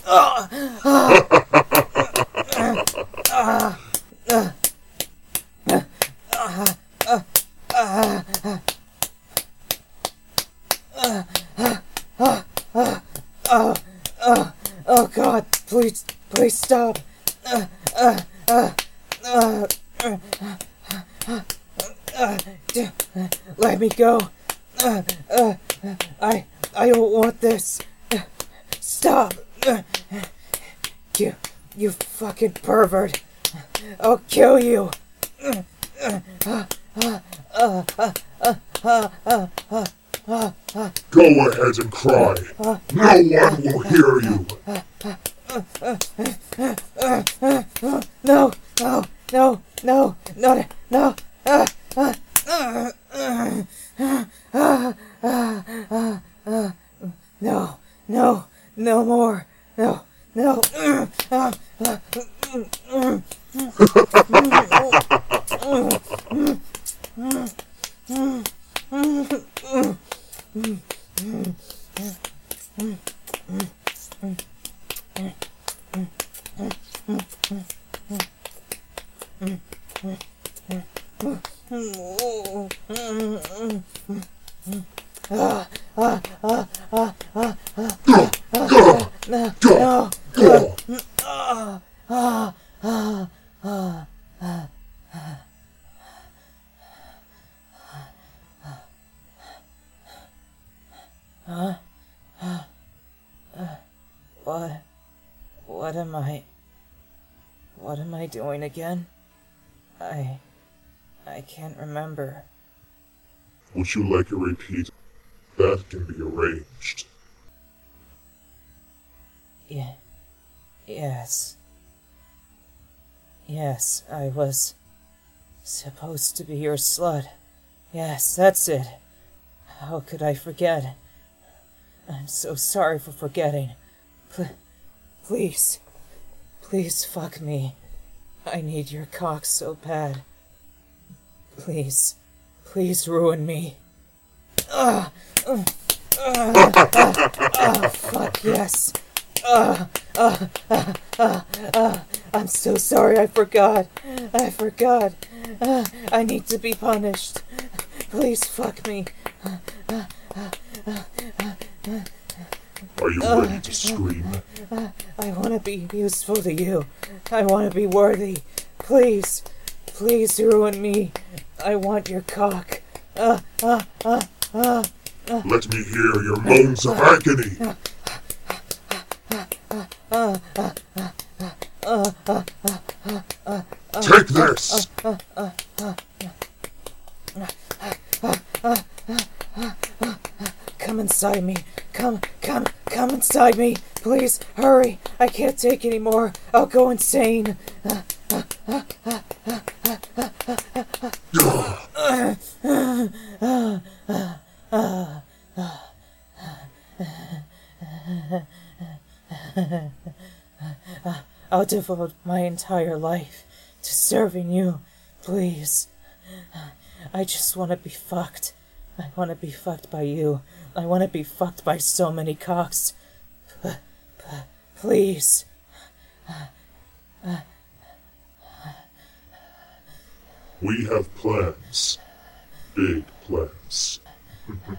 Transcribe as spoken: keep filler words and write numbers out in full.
Uh, uh, uh, uh, uh, uh, uh, uh, uh, uh, uh, uh, oh God, please, please stop. Uh, uh, uh, uh, uh, uh, uh, uh, let me go. Uh, uh, I, I don't want this. Uh, stop. Uh, you, you fucking pervert. I'll kill you. Uh, uh, uh, uh, uh, uh, uh, uh, uh, uh. Uh, uh, Go ahead and cry. Uh, no one will hear you. Uh, uh, uh, uh, uh, uh, uh, uh, no, no, no, no, no, no. Uh, uh, uh, uh, uh, uh, uh, uh, uh, no, no, no more. No, no. Uh, uh, uh, uh, What? What am I... What am I doing again? I... I can't remember. Would you like a repeat? That can be arranged. Yeah. Yes. Yes, I was... supposed to be your slut. Yes, that's it. How could I forget? I'm so sorry for forgetting. Pl- please. Please fuck me. I need your cock so bad. Please. Please ruin me. Ah! Uh, uh, uh, uh, fuck yes. Uh, uh, uh, uh, uh, I'm so sorry, I forgot. I forgot. Uh, I need to be punished. Please fuck me. Uh, uh, uh, uh, uh, uh, Are you uh, ready to scream? Uh, uh, I want to be useful to you. I want to be worthy. Please. Please ruin me. I want your cock. Uh, uh, uh, uh, uh. Let me hear your moans of agony. Take this. Come inside me. Come, come, come inside me. Please, hurry. I can't take any more. I'll go insane. I'll devote my entire life to serving you. Please. I just want to be fucked. I want to be fucked by you. I want to be fucked by so many cocks. P- p- please. We have plans. Big plans.